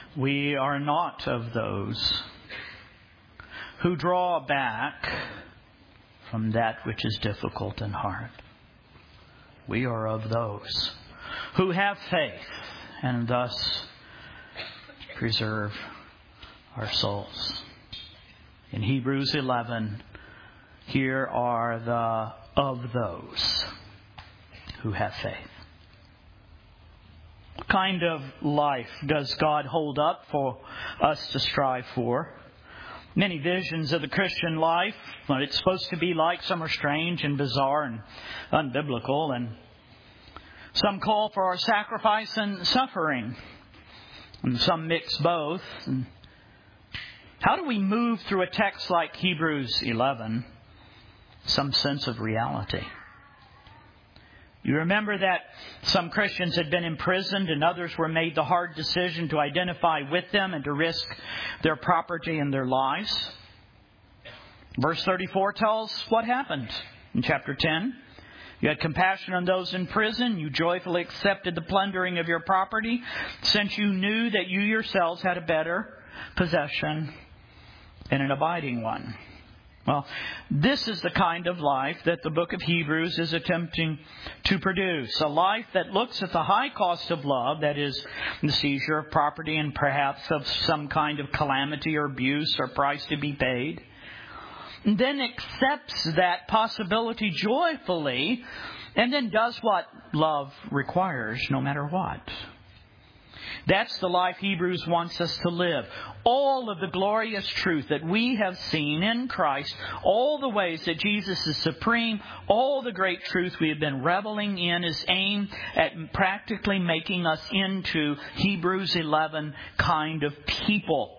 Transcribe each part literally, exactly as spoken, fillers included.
We are not of those who draw back from that which is difficult and hard. We are of those who have faith and thus preserve our souls. In Hebrews eleven, here are the of those who have faith. What kind of life does God hold up for us to strive for? Many visions of the Christian life, what it's supposed to be like, some are strange and bizarre and unbiblical, and some call for our sacrifice and suffering, and some mix both. And how do we move through a text like Hebrews eleven? Some sense of reality. You remember that some Christians had been imprisoned and others were made the hard decision to identify with them and to risk their property and their lives. Verse thirty-four tells what happened in chapter ten. You had compassion on those in prison. You joyfully accepted the plundering of your property, since you knew that you yourselves had a better possession and an abiding one. Well, this is the kind of life that the book of Hebrews is attempting to produce. A life that looks at the high cost of love, that is, the seizure of property and perhaps of some kind of calamity or abuse or price to be paid, and then accepts that possibility joyfully, and then does what love requires no matter what. That's the life Hebrews wants us to live. All of the glorious truth that we have seen in Christ, all the ways that Jesus is supreme, all the great truth we have been reveling in is aimed at practically making us into Hebrews eleven kind of people.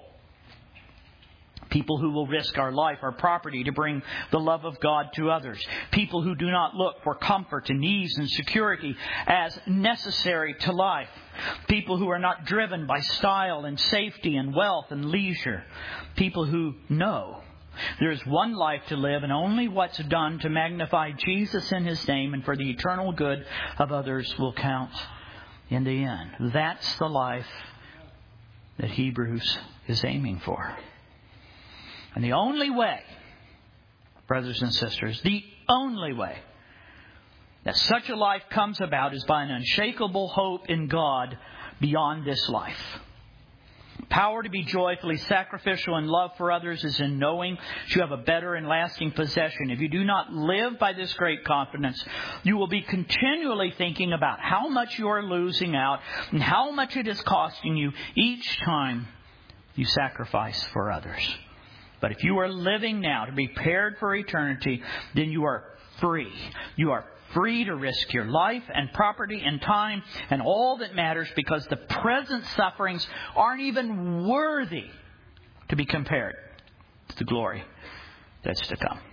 People who will risk our life, our property, to bring the love of God to others. People who do not look for comfort and ease and security as necessary to life. People who are not driven by style and safety and wealth and leisure. People who know there is one life to live and only what's done to magnify Jesus in His name and for the eternal good of others will count in the end. That's the life that Hebrews is aiming for. And the only way, brothers and sisters, the only way that such a life comes about is by an unshakable hope in God beyond this life. Power to be joyfully sacrificial in love for others is in knowing that you have a better and lasting possession. If you do not live by this great confidence, you will be continually thinking about how much you are losing out and how much it is costing you each time you sacrifice for others. But if you are living now to be prepared for eternity, then you are free. You are free to risk your life and property and time and all that matters, because the present sufferings aren't even worthy to be compared to the glory that's to come.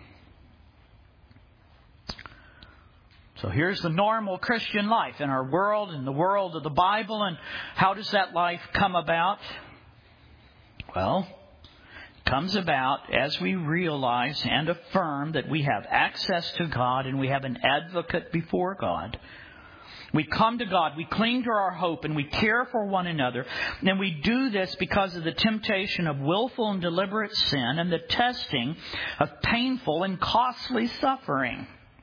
So here's the normal Christian life in our world, in the world of the Bible. And how does that life come about? Well, comes about as we realize and affirm that we have access to God and we have an advocate before God. We come to God, we cling to our hope, and we care for one another. And we do this because of the temptation of willful and deliberate sin and the testing of painful and costly suffering.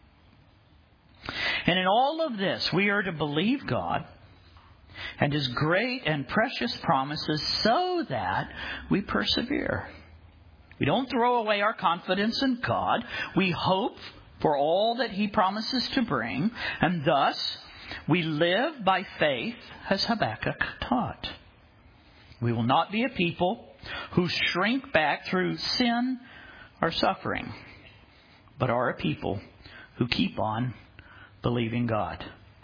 And in all of this, we are to believe God and His great and precious promises so that we persevere. We don't throw away our confidence in God. We hope for all that He promises to bring. And thus, we live by faith as Habakkuk taught. We will not be a people who shrink back through sin or suffering, but are a people who keep on believing God.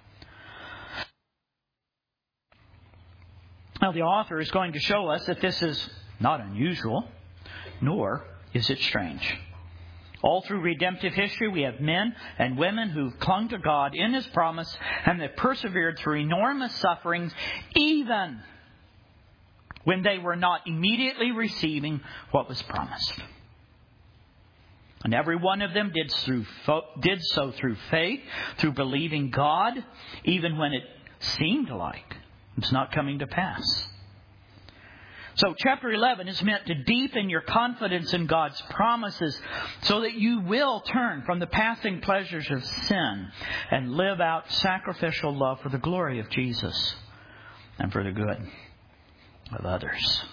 Now, the author is going to show us that this is not unusual, nor is it strange. All through redemptive history, we have men and women who've clung to God in His promise and have persevered through enormous sufferings, even when they were not immediately receiving what was promised. And every one of them did, through, did so through faith, through believing God, even when it seemed like it's not coming to pass. So chapter eleven is meant to deepen your confidence in God's promises so that you will turn from the passing pleasures of sin and live out sacrificial love for the glory of Jesus and for the good of others.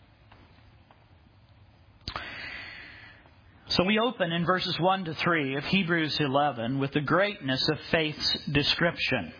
So we open in verses one to three of Hebrews eleven with the greatness of faith's description.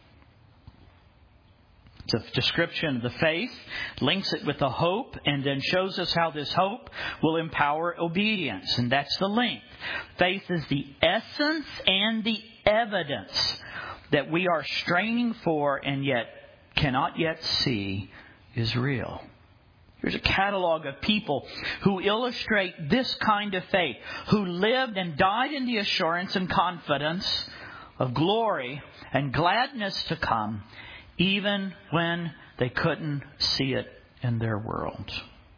It's a description of the faith, links it with the hope, and then shows us how this hope will empower obedience. And that's the link. Faith is the essence and the evidence that we are straining for and yet cannot yet see is real. Here's a catalog of people who illustrate this kind of faith, who lived and died in the assurance and confidence of glory and gladness to come, even when they couldn't see it in their world.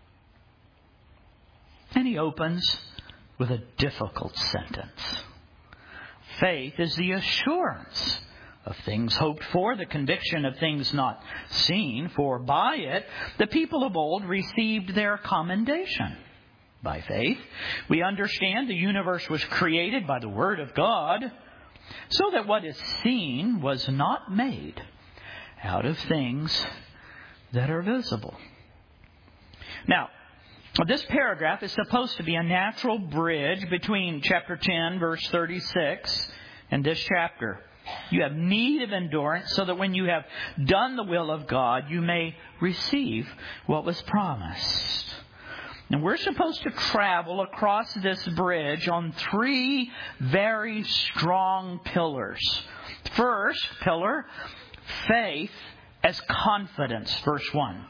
And he opens with a difficult sentence. Faith is the assurance of things hoped for, the conviction of things not seen, for by it the people of old received their commendation. By faith, we understand the universe was created by the Word of God, so that what is seen was not made out of things that are visible. Now, this paragraph is supposed to be a natural bridge between chapter ten, verse thirty-six, and this chapter. You have need of endurance so that when you have done the will of God, you may receive what was promised. And we're supposed to travel across this bridge on three very strong pillars. First pillar, faith as confidence, verse one.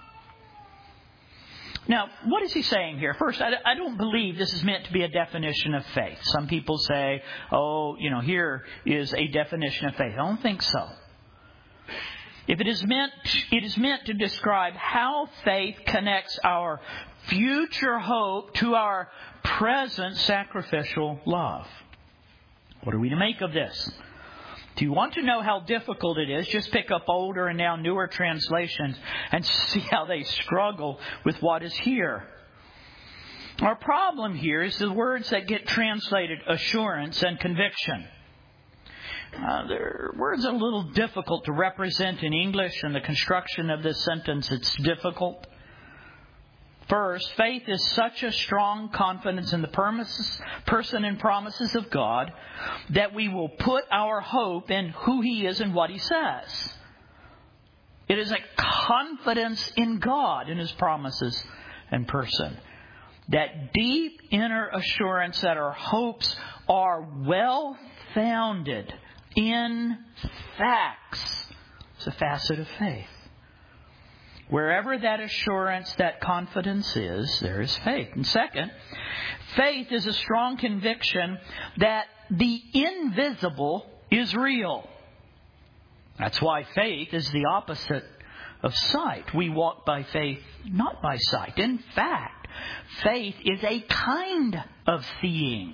Now, what is he saying here? First, I don't believe this is meant to be a definition of faith. Some people say, oh, you know, here is a definition of faith. I don't think so. If it is meant, it is meant to describe how faith connects our future hope to our present sacrificial love. What are we to make of this? Do you want to know how difficult it is? Just pick up older and now newer translations and see how they struggle with what is here. Our problem here is the words that get translated assurance and conviction. Uh, they're words a little difficult to represent in English, and the construction of this sentence, it's difficult. First, faith is such a strong confidence in the promises, person and promises of God that we will put our hope in who He is and what He says. It is a confidence in God, in His promises and person. That deep inner assurance that our hopes are well founded in facts. It's a facet of faith. Wherever that assurance, that confidence is, there is faith. And second, faith is a strong conviction that the invisible is real. That's why faith is the opposite of sight. We walk by faith, not by sight. In fact, faith is a kind of seeing.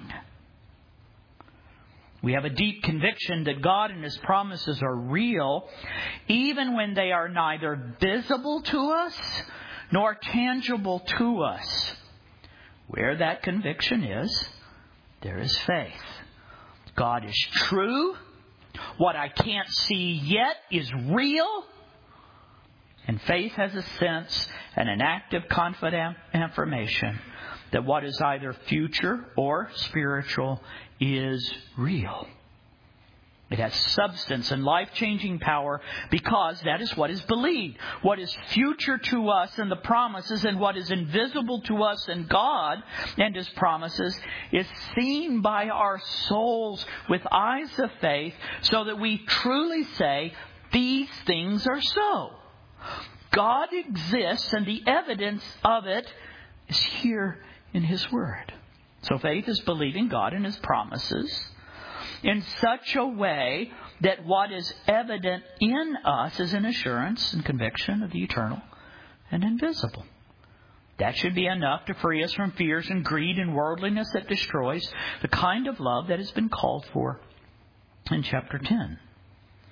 We have a deep conviction that God and His promises are real, even when they are neither visible to us nor tangible to us. Where that conviction is, there is faith. God is true. What I can't see yet is real. And faith has a sense and an active, confident affirmation that what is either future or spiritual is real. It has substance and life-changing power because that is what is believed. What is future to us and the promises and what is invisible to us and God and His promises is seen by our souls with eyes of faith so that we truly say, these things are so. God exists and the evidence of it is here in His Word. So faith is believing God and His promises in such a way that what is evident in us is an assurance and conviction of the eternal and invisible. That should be enough to free us from fears and greed and worldliness that destroys the kind of love that has been called for in chapter ten.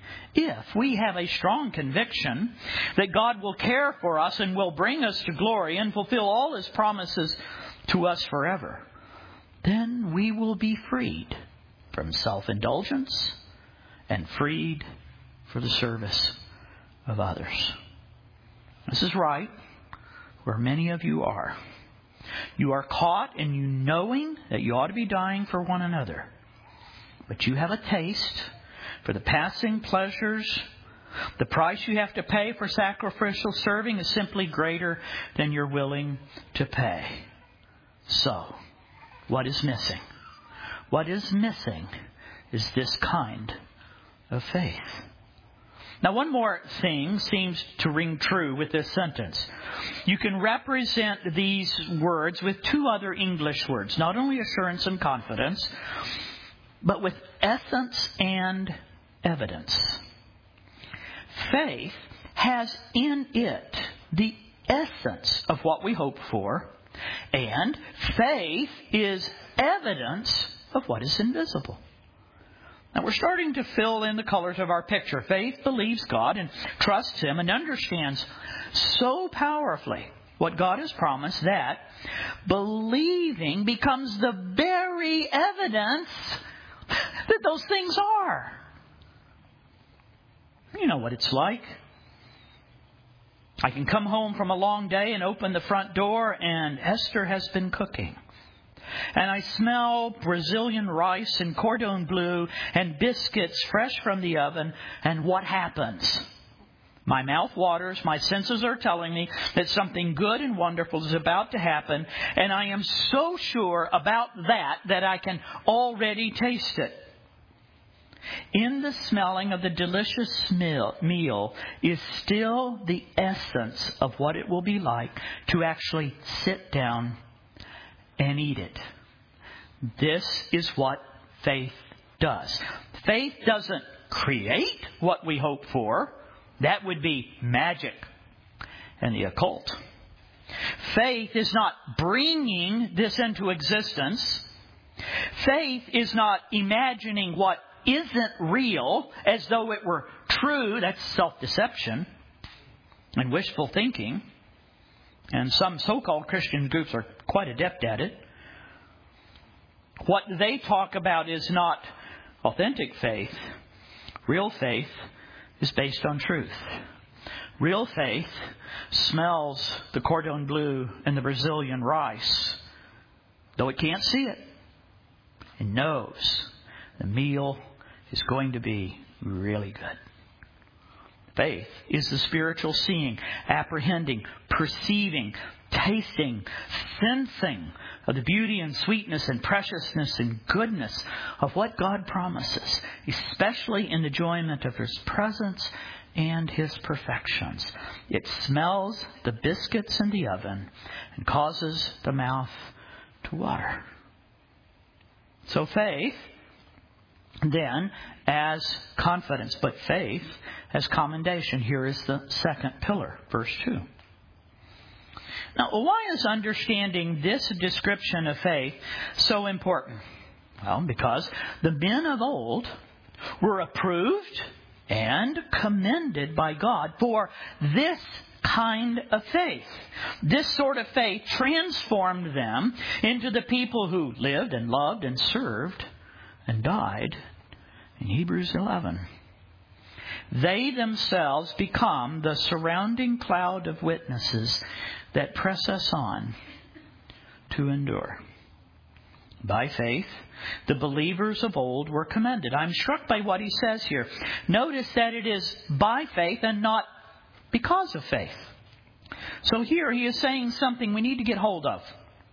if we have a strong conviction that God will care for us and will bring us to glory and fulfill all His promises to us forever, then we will be freed from self-indulgence and freed for the service of others. This is right where many of you are. You are caught in you knowing that you ought to be dying for one another. But you have a taste for the passing pleasures. The price you have to pay for sacrificial serving is simply greater than you're willing to pay. So, what is missing? What is missing is this kind of faith. Now, one more thing seems to ring true with this sentence. You can represent these words with two other English words, not only assurance and confidence, but with essence and evidence. Faith has in it the essence of what we hope for, and faith is evidence of what is invisible. Now we're starting to fill in the colors of our picture. Faith believes God and trusts Him and understands so powerfully what God has promised that believing becomes the very evidence that those things are. You know what it's like. I can come home from a long day and open the front door and Esther has been cooking. And I smell Brazilian rice and cordon bleu and biscuits fresh from the oven. And what happens? My mouth waters. My senses are telling me that something good and wonderful is about to happen. And I am so sure about that that I can already taste it. In the smelling of the delicious meal is still the essence of what it will be like to actually sit down and eat it. This is what faith does. Faith doesn't create what we hope for. That would be magic and the occult. Faith is not bringing this into existence. Faith is not imagining what isn't real as though it were true. That's self-deception and wishful thinking. And some so-called Christian groups are quite adept at it. What they talk about is not authentic faith. Real faith is based on truth. Real faith smells the cordon bleu and the Brazilian rice, though it can't see it, and knows the meal is going to be really good. Faith is the spiritual seeing, apprehending, perceiving, tasting, sensing of the beauty and sweetness and preciousness and goodness of what God promises, especially in the enjoyment of His presence and His perfections. It smells the biscuits in the oven and causes the mouth to water. So faith, then, as confidence, but faith as commendation. Here is the second pillar, verse two. Now, why is understanding this description of faith so important? Well, because the men of old were approved and commended by God for this kind of faith. This sort of faith transformed them into the people who lived and loved and served and died in Hebrews eleven. They themselves become the surrounding cloud of witnesses that press us on to endure. By faith, the believers of old were commended. I'm struck by what he says here. Notice that it is by faith and not because of faith. So here he is saying something we need to get hold of.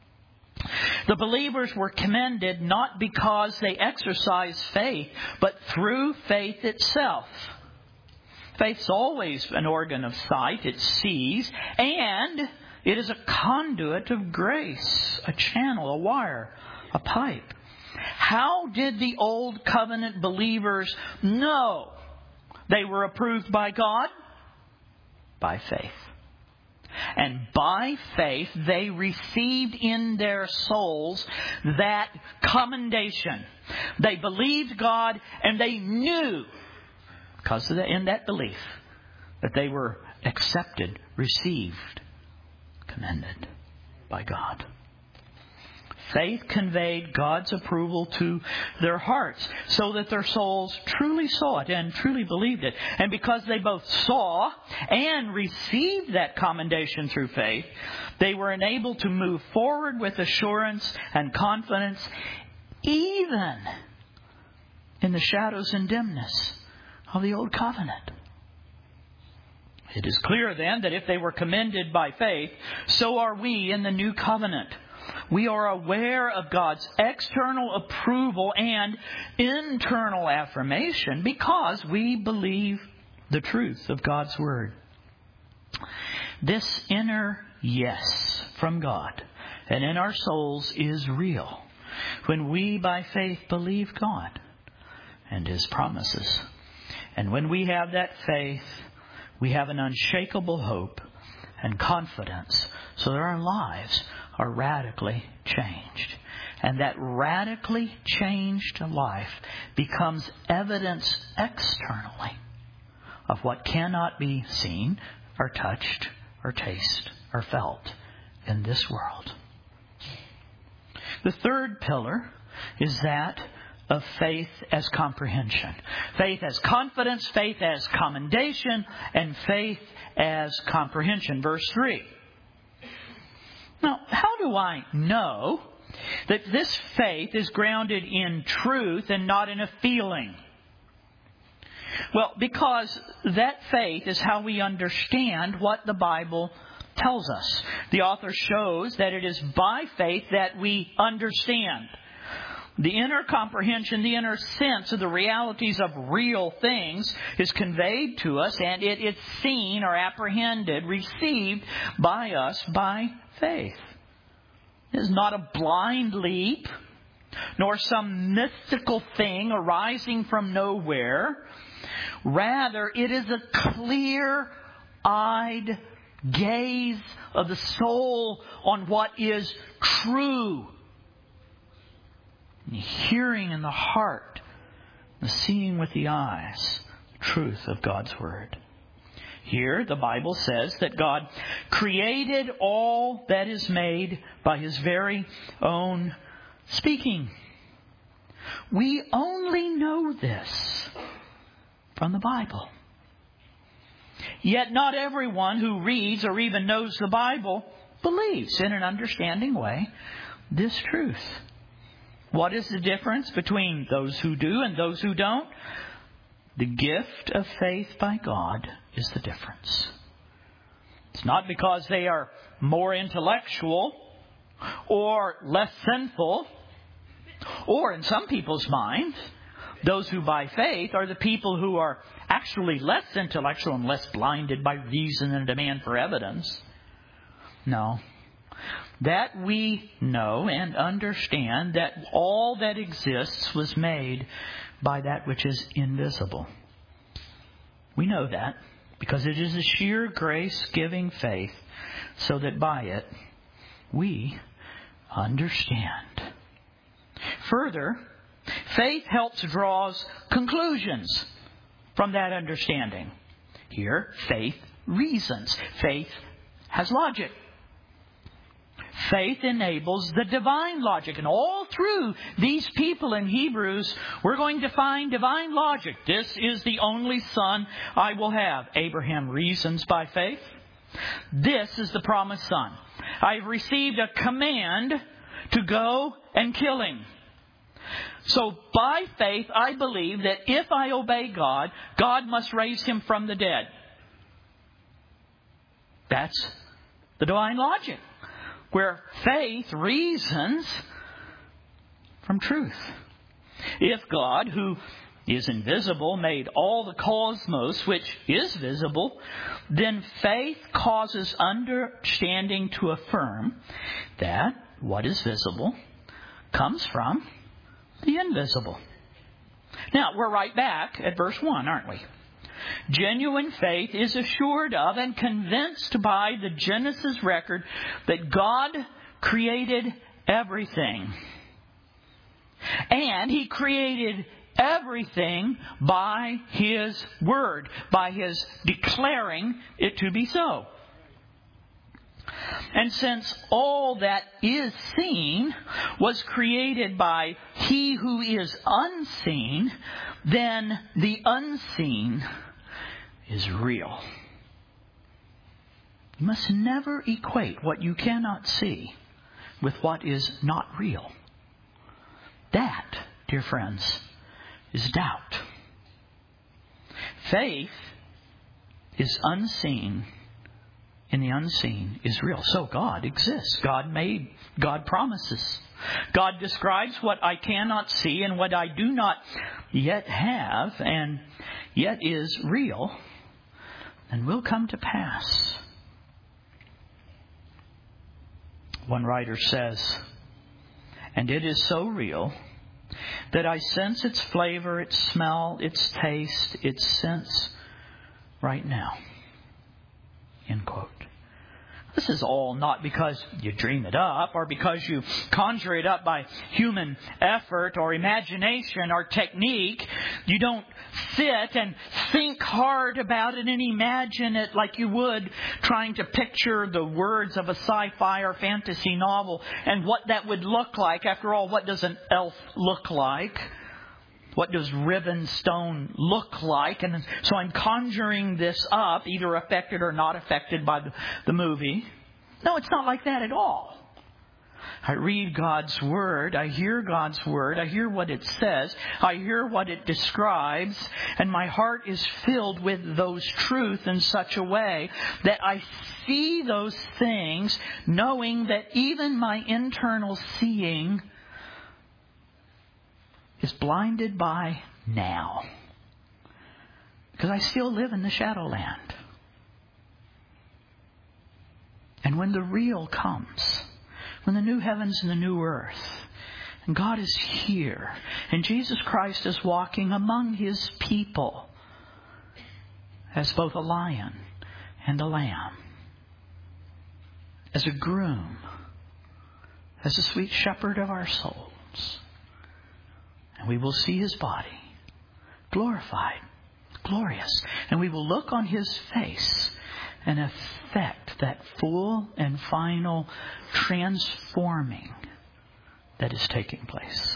The believers were commended not because they exercised faith, but through faith itself. Faith's always an organ of sight. It sees, and it is a conduit of grace, a channel, a wire, a pipe. How did the old covenant believers know they were approved by God? By faith. And by faith, they received in their souls that commendation. They believed God and they knew because of the, in that belief that they were accepted, received, commended by God. Faith conveyed God's approval to their hearts so that their souls truly saw it and truly believed it. And because they both saw and received that commendation through faith, they were enabled to move forward with assurance and confidence, even in the shadows and dimness of the Old Covenant. It is clear then that if they were commended by faith, so are we in the New Covenant. We are aware of God's external approval and internal affirmation because we believe the truth of God's Word. This inner yes from God and in our souls is real when we by faith believe God and His promises. And when we have that faith, we have an unshakable hope and confidence so that our lives are radically changed. And that radically changed life becomes evidence externally of what cannot be seen or touched or tasted or felt in this world. The third pillar is that of faith as comprehension. Faith as confidence, faith as commendation, and faith as comprehension. Verse three. Now, how do I know that this faith is grounded in truth and not in a feeling? Well, because that faith is how we understand what the Bible tells us. The author shows that it is by faith that we understand. The inner comprehension, the inner sense of the realities of real things is conveyed to us, and it is seen or apprehended, received by us by faith. It is not a blind leap, nor some mystical thing arising from nowhere. Rather, it is a clear-eyed gaze of the soul on what is true. The hearing in the heart, the seeing with the eyes, the truth of God's Word. Here, the Bible says that God created all that is made by His very own speaking. We only know this from the Bible. Yet not everyone who reads or even knows the Bible believes in an understanding way this truth. What is the difference between those who do and those who don't? The gift of faith by God is the difference. It's not because they are more intellectual or less sinful, or in some people's minds, those who by faith are the people who are actually less intellectual and less blinded by reason and demand for evidence. No. That we know and understand that all that exists was made by that which is invisible. We know that because it is a sheer grace-giving faith, so that by it we understand. Further, faith helps draw conclusions from that understanding. Here, faith reasons. Faith has logic. Faith enables the divine logic. And all through these people in Hebrews, we're going to find divine logic. This is the only son I will have. Abraham reasons by faith. This is the promised son. I've received a command to go and kill him. So by faith, I believe that if I obey God, God must raise him from the dead. That's the divine logic, where faith reasons from truth. If God, who is invisible, made all the cosmos, which is visible, then faith causes understanding to affirm that what is visible comes from the invisible. Now, we're right back at verse one, aren't we? Genuine faith is assured of and convinced by the Genesis record that God created everything. And He created everything by His Word, by His declaring it to be so. And since all that is seen was created by He who is unseen, then the unseen is real. You must never equate what you cannot see with what is not real. That, dear friends, is doubt. Faith is unseen, and the unseen is real. So God exists. God made, God promises. God describes what I cannot see and what I do not yet have, and yet is real, and will come to pass. One writer says, and it is so real that I sense its flavor, its smell, its taste, its sense right now. End quote. This is all not because you dream it up or because you conjure it up by human effort or imagination or technique. You don't sit and think hard about it and imagine it like you would trying to picture the words of a sci-fi or fantasy novel and what that would look like. After all, what does an elf look like? What does Rivenstone look like? And so I'm conjuring this up, either affected or not affected by the, the movie. No, it's not like that at all. I read God's Word. I hear God's Word. I hear what it says. I hear what it describes. And my heart is filled with those truths in such a way that I see those things, knowing that even my internal seeing is blinded by now. Because I still live in the shadowland. And when the real comes, when the new heavens and the new earth, and God is here, and Jesus Christ is walking among His people as both a lion and a lamb, as a groom, as the sweet shepherd of our souls. And we will see His body glorified, glorious. And we will look on His face and effect that full and final transforming that is taking place.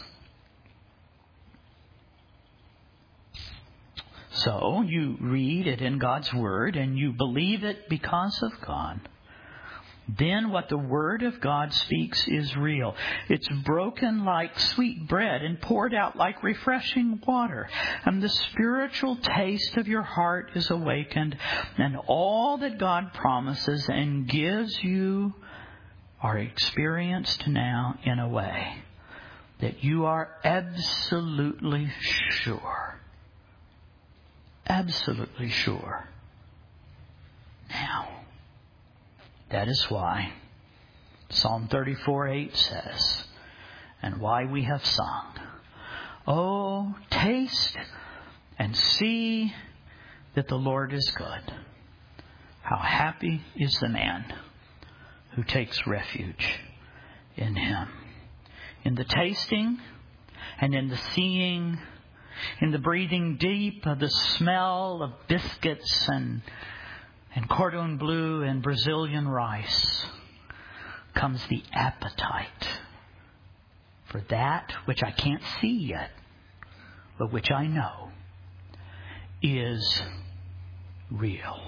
So you read it in God's Word and you believe it because of God. Then what the Word of God speaks is real. It's broken like sweet bread and poured out like refreshing water. And the spiritual taste of your heart is awakened. And all that God promises and gives you are experienced now in a way that you are absolutely sure. Absolutely sure. Now. That is why Psalm thirty-four eight says, and why we have sung, oh, taste and see that the Lord is good. How happy is the man who takes refuge in Him. In the tasting and in the seeing, in the breathing deep of the smell of biscuits and And cordon bleu and Brazilian rice comes the appetite for that which I can't see yet, but which I know is real.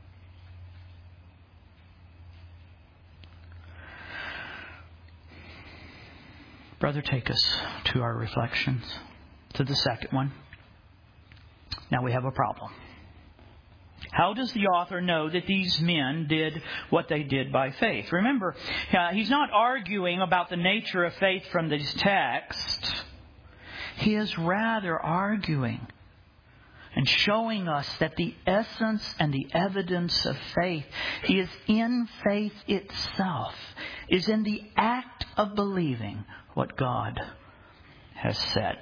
Brother, take us to our reflections, to the second one. Now we have a problem. How does the author know that these men did what they did by faith? Remember, uh, he's not arguing about the nature of faith from these texts. He is rather arguing and showing us that the essence and the evidence of faith is in faith itself, is in the act of believing what God has said.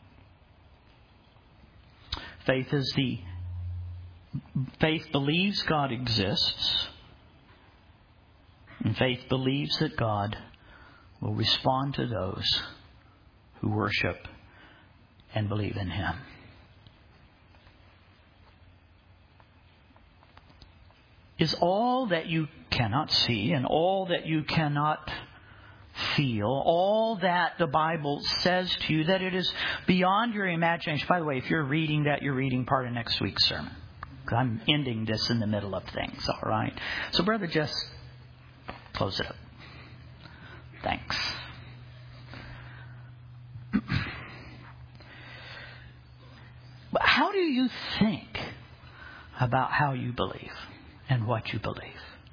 Faith is the Faith believes God exists, and faith believes that God will respond to those who worship and believe in Him. Is all that you cannot see and all that you cannot feel, all that the Bible says to you, that it is beyond your imagination. By the way, if you're reading that, you're reading part of next week's sermon. I'm ending this in the middle of things, all right? So, brother, just close it up. Thanks. But how do you think about how you believe and what you believe?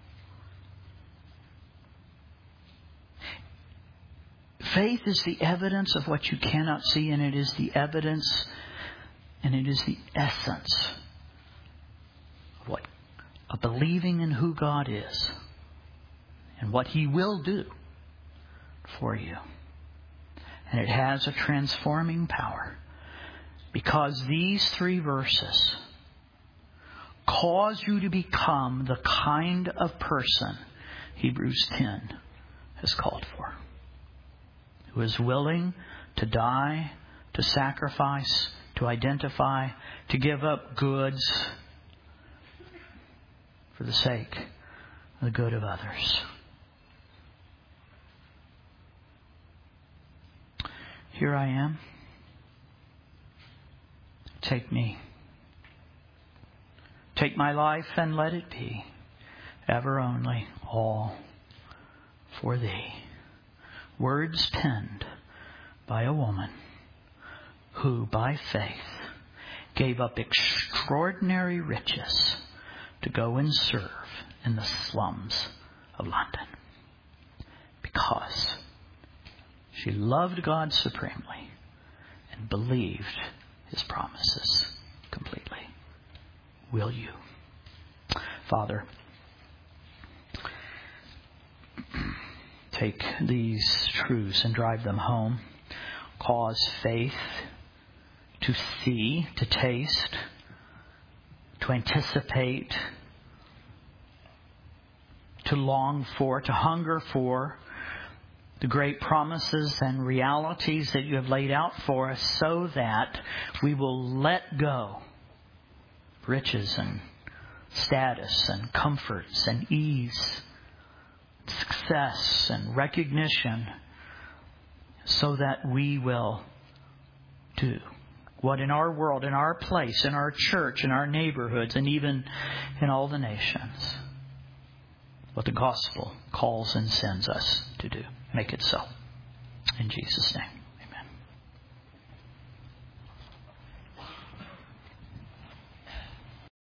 Faith is the evidence of what you cannot see, and it is the evidence and it is the essence of what of believing in who God is and what He will do for you. And it has a transforming power, because these three verses cause you to become the kind of person Hebrews ten has called for. Who is willing to die, to sacrifice, to identify, to give up goods for the sake of the good of others. Here I am. Take me. Take my life and let it be ever only all for Thee. Words penned by a woman who, by faith, gave up extraordinary riches to go and serve in the slums of London, because she loved God supremely and believed His promises completely. Will you? Father, take these truths and drive them home. Cause faith to see, to taste, to anticipate, to long for, to hunger for the great promises and realities that You have laid out for us, so that we will let go riches and status and comforts and ease, success and recognition, so that we will do what in our world, in our place, in our church, in our neighborhoods, and even in all the nations, what the gospel calls and sends us to do. Make it so. In Jesus' name.